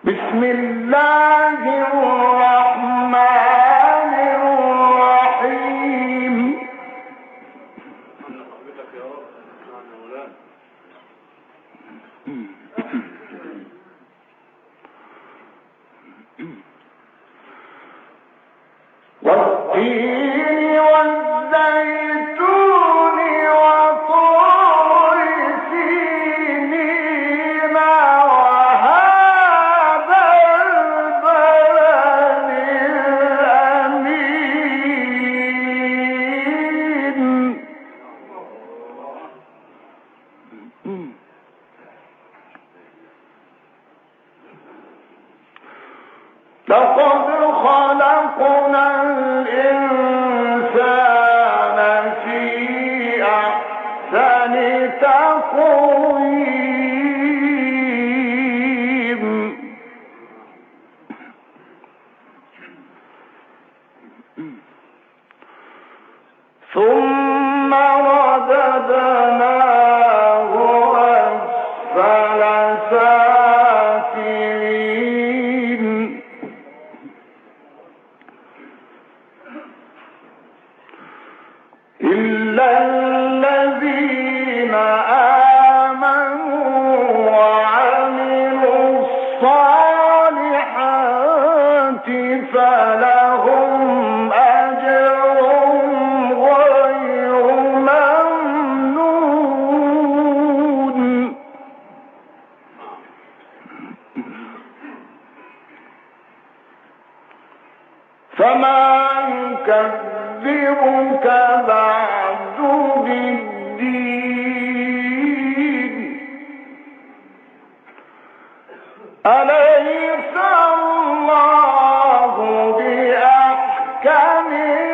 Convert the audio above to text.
بسم الله الرحمن الرحيم. والتين والزيتون وطور سينين وهذا البلد الأمين. لقد خلقنا الإنسان في أحسن تقويم ثم رددناه أسفل سافلين إلا الذين آمنوا وعملوا الصالحات فلهم أجر غير ممنون. فما يكذبك بعد بالدين أليس الله بأحكم